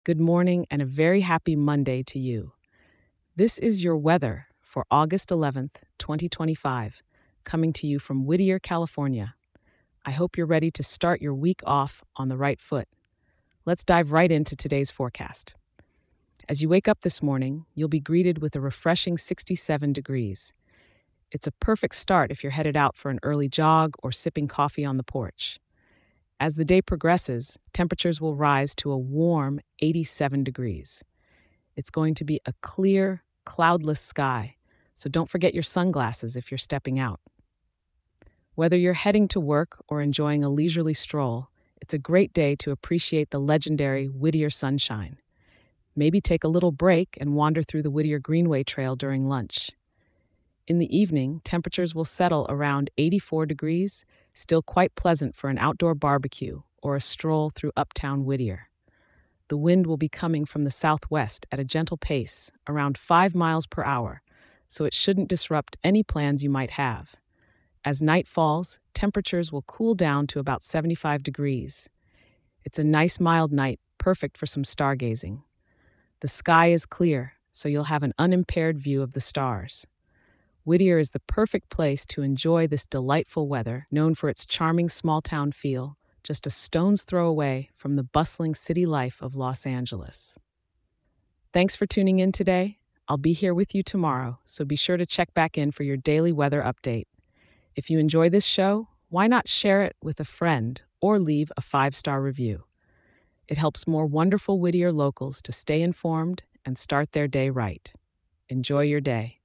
Good morning and a very happy Monday to you. This is your weather for August 11th, 2025, coming to you from Whittier, California. I hope you're ready to start your week off on the right foot. Let's dive right into today's forecast. As you wake up this morning, you'll be greeted with a refreshing 67 degrees. It's a perfect start if you're headed out for an early jog or sipping coffee on the porch. As the day progresses, temperatures will rise to a warm 87 degrees. It's going to be a clear, cloudless sky, so don't forget your sunglasses if you're stepping out. Whether you're heading to work or enjoying a leisurely stroll, it's a great day to appreciate the legendary Whittier sunshine. Maybe take a little break and wander through the Whittier Greenway Trail during lunch. In the evening, temperatures will settle around 84 degrees, still quite pleasant for an outdoor barbecue or a stroll through uptown Whittier. The wind will be coming from the southwest at a gentle pace, around 5 miles per hour, so it shouldn't disrupt any plans you might have. As night falls, temperatures will cool down to about 75 degrees. It's a nice mild night, perfect for some stargazing. The sky is clear, so you'll have an unimpaired view of the stars. Whittier is the perfect place to enjoy this delightful weather, known for its charming small-town feel, just a stone's throw away from the bustling city life of Los Angeles. Thanks for tuning in today. I'll be here with you tomorrow, so be sure to check back in for your daily weather update. If you enjoy this show, why not share it with a friend or leave a 5-star review? It helps more wonderful Whittier locals to stay informed and start their day right. Enjoy your day.